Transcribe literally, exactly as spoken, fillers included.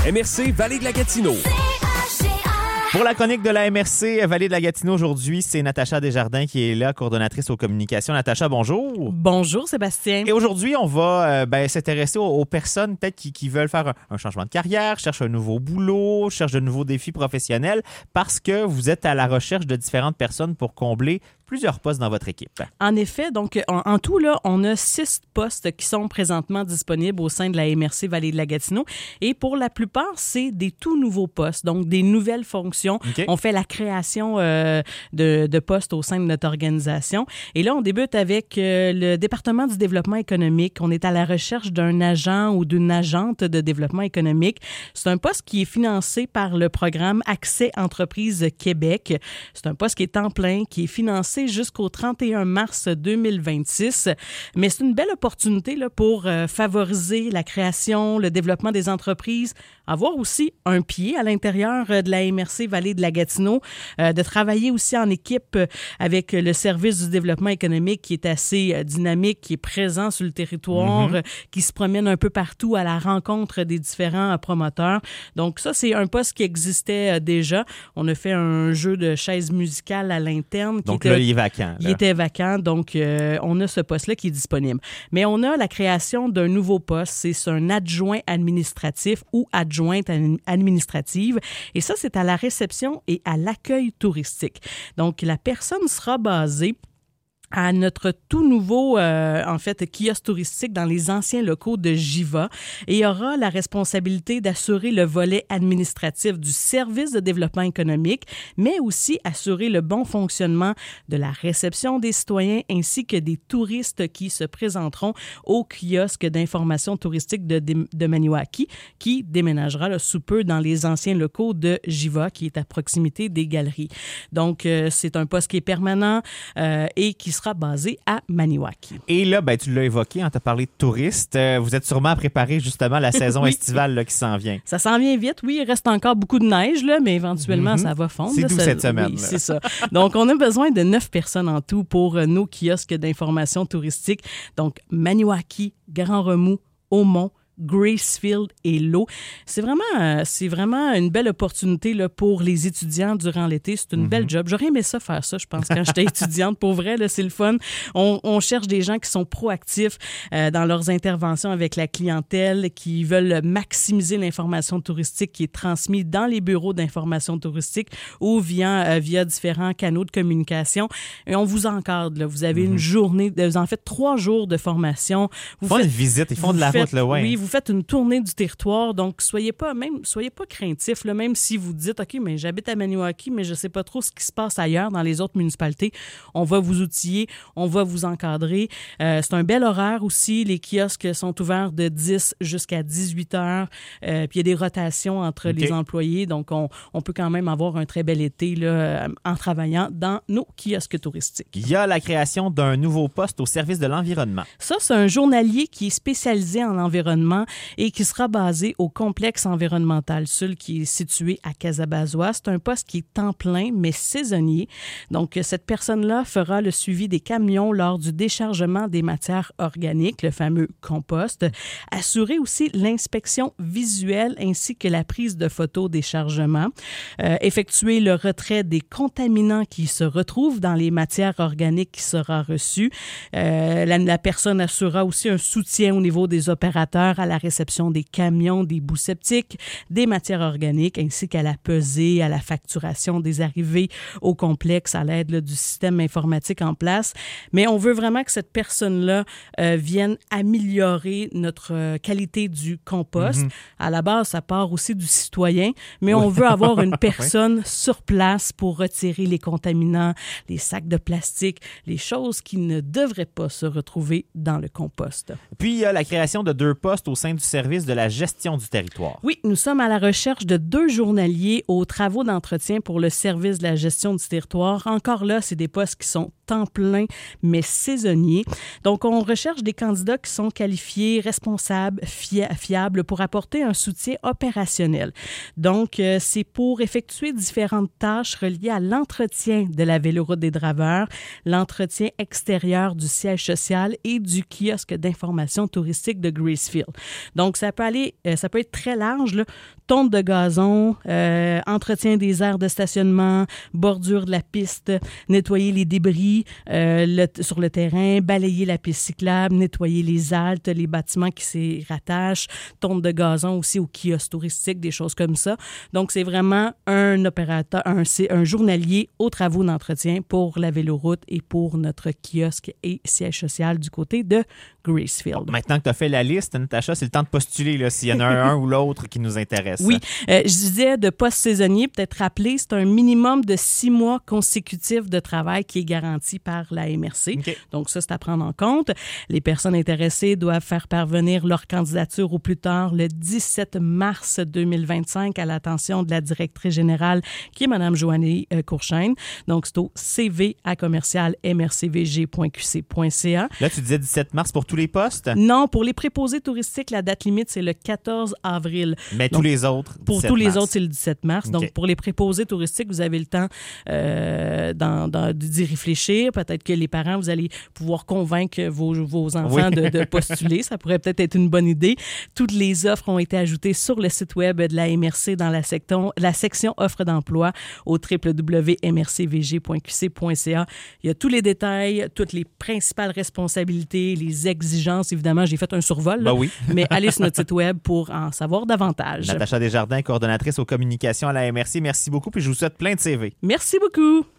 M R C Vallée de la Gatineau. Pour la chronique de la M R C Vallée de la Gatineau aujourd'hui, c'est Natacha Desjardins qui est là, coordonnatrice aux communications. Natacha, bonjour. Bonjour Sébastien. Et aujourd'hui, on va euh, ben, s'intéresser aux, aux personnes peut-être qui, qui veulent faire un, un changement de carrière, cherchent un nouveau boulot, cherchent de nouveaux défis professionnels parce que vous êtes à la recherche de différentes personnes pour combler plusieurs postes dans votre équipe. En effet, donc en, en tout, là, on a six postes qui sont présentement disponibles au sein de la M R C Vallée de la Gatineau. Et pour la plupart, c'est des tout nouveaux postes, donc des nouvelles fonctions. Okay. On fait la création euh, de, de postes au sein de notre organisation. Et là, on débute avec euh, le département du développement économique. On est à la recherche d'un agent ou d'une agente de développement économique. C'est un poste qui est financé par le programme Accès Entreprises Québec. C'est un poste qui est temps plein, qui est financé jusqu'au trente et un mars deux mille vingt-six. Mais c'est une belle opportunité là, pour euh, favoriser la création, le développement des entreprises, avoir aussi un pied à l'intérieur de la M R C Vallée de la Gatineau, euh, de travailler aussi en équipe avec le service du développement économique qui est assez euh, dynamique, qui est présent sur le territoire, mm-hmm. euh, qui se promène un peu partout à la rencontre des différents euh, promoteurs. Donc ça, c'est un poste qui existait euh, déjà. On a fait un jeu de chaises musicales à l'interne. Donc qui là, était, il est vacant. Là. Il était vacant, donc euh, on a ce poste-là qui est disponible. Mais on a la création d'un nouveau poste, c'est un adjoint administratif ou adjointe administrative. Et ça, c'est à la réception et à l'accueil touristique. Donc, la personne sera basée à notre tout nouveau, euh, en fait, kiosque touristique dans les anciens locaux de Jiva et aura la responsabilité d'assurer le volet administratif du service de développement économique, mais aussi assurer le bon fonctionnement de la réception des citoyens ainsi que des touristes qui se présenteront au kiosque d'information touristique de, de, de Maniwaki, qui déménagera là, sous peu dans les anciens locaux de Jiva, qui est à proximité des galeries. Donc, euh, c'est un poste qui est permanent euh, et qui sera basé à Maniwaki. Et là, ben, tu l'as évoqué, on t'a parlé de touristes. Euh, vous êtes sûrement à préparer justement la saison oui. estivale là, qui s'en vient. Ça s'en vient vite, oui. Il reste encore beaucoup de neige, là, mais éventuellement, mm-hmm. ça va fondre. C'est là, doux ça, cette semaine. Oui, c'est ça. Donc, on a besoin de neuf personnes en tout pour euh, nos kiosques d'information touristique. Donc, Maniwaki, Grand-Remous, Aumont, Gracefield et l'eau. C'est vraiment, euh, c'est vraiment une belle opportunité là, pour les étudiants durant l'été. C'est une mm-hmm. belle job. J'aurais aimé ça faire ça, je pense, quand j'étais étudiante. Pour vrai, là, c'est le fun. On, on cherche des gens qui sont proactifs euh, dans leurs interventions avec la clientèle, qui veulent maximiser l'information touristique qui est transmise dans les bureaux d'information touristique ou via, euh, via différents canaux de communication. Et on vous encadre. Là. Vous avez mm-hmm. une journée, vous en faites trois jours de formation. Vous ils font faites, une visite, ils font de la faites, route. Là, ouais. Oui, vous faites une tournée du territoire, donc soyez pas même soyez pas craintifs, là, même si vous dites OK, mais j'habite à Maniwaki, mais je sais pas trop ce qui se passe ailleurs dans les autres municipalités. On va vous outiller, on va vous encadrer. Euh, c'est un bel horaire aussi. Les kiosques sont ouverts de dix jusqu'à dix-huit heures. Euh, puis il y a des rotations entre okay. les employés, donc on, on peut quand même avoir un très bel été là, en travaillant dans nos kiosques touristiques. Il y a la création d'un nouveau poste au service de l'environnement. Ça, c'est un journalier qui est spécialisé en environnement et qui sera basé au complexe environnemental Sul qui est situé à Casabazois. C'est un poste qui est temps plein, mais saisonnier. Donc, cette personne-là fera le suivi des camions lors du déchargement des matières organiques, le fameux compost, assurer aussi l'inspection visuelle ainsi que la prise de photos des chargements, euh, effectuer le retrait des contaminants qui se retrouvent dans les matières organiques qui sera reçu. Euh, la, la personne assurera aussi un soutien au niveau des opérateurs à la réception des camions, des boues septiques, des matières organiques, ainsi qu'à la pesée, à la facturation des arrivées au complexe à l'aide là, du système informatique en place. Mais on veut vraiment que cette personne-là euh, vienne améliorer notre euh, qualité du compost. Mm-hmm. À la base, ça part aussi du citoyen, mais oui. on veut avoir une personne oui. sur place pour retirer les contaminants, les sacs de plastique, les choses qui ne devraient pas se retrouver dans le compost. Puis, il y a la création de deux postes au sein du service de la gestion du territoire. Oui, nous sommes à la recherche de deux journaliers aux travaux d'entretien pour le service de la gestion du territoire. Encore là, c'est des postes qui sont temps plein, mais saisonniers. Donc, on recherche des candidats qui sont qualifiés, responsables, fia- fiables pour apporter un soutien opérationnel. Donc, euh, c'est pour effectuer différentes tâches reliées à l'entretien de la véloroute des Draveurs, l'entretien extérieur du siège social et du kiosque d'information touristique de Gracefield. Donc, ça peut aller, euh, ça peut être très large, là. Tonte de gazon, euh, entretien des aires de stationnement, bordure de la piste, nettoyer les débris euh, le, sur le terrain, balayer la piste cyclable, nettoyer les haltes, les bâtiments qui s'y rattachent, tonte de gazon aussi aux kiosques touristiques, des choses comme ça. Donc, c'est vraiment un opérateur, un, c'est un journalier aux travaux d'entretien pour la véloroute et pour notre kiosque et siège social du côté de Gracefield. Bon, maintenant que tu as fait la liste, Natacha, c'est le temps de postuler là, s'il y en a un, un ou l'autre qui nous intéresse. Oui, euh, je disais de poste saisonnier, peut-être rappeler, c'est un minimum de six mois consécutifs de travail qui est garanti par la M R C. Okay. Donc ça, c'est à prendre en compte. Les personnes intéressées doivent faire parvenir leur candidature au plus tard le dix-sept mars deux mille vingt-cinq à l'attention de la directrice générale qui est Mme Joannie euh, Courchaine. Donc c'est au c v à commercial m r c v g point q c point c a. Là, tu disais dix-sept mars pour tous les postes? Non, pour les préposés touristiques, la date limite, c'est le quatorze avril. Mais Donc, tous les autres, pour tous les mars. autres, c'est le dix-sept mars. Okay. Donc, pour les préposés touristiques, vous avez le temps euh, d'en, d'en, d'y réfléchir. Peut-être que les parents, vous allez pouvoir convaincre vos, vos enfants oui. de, de postuler. Ça pourrait peut-être être une bonne idée. Toutes les offres ont été ajoutées sur le site web de la M R C dans la, secton, la section offres d'emploi au w w w point m r c v g point q c point c a. Il y a tous les détails, toutes les principales responsabilités, les exigences. Évidemment, j'ai fait un survol, là, ben oui. mais allez sur notre site web pour en savoir davantage. Natacha Desjardins, coordonnatrice aux communications à la M R C. Merci beaucoup, puis je vous souhaite plein de C V. Merci beaucoup.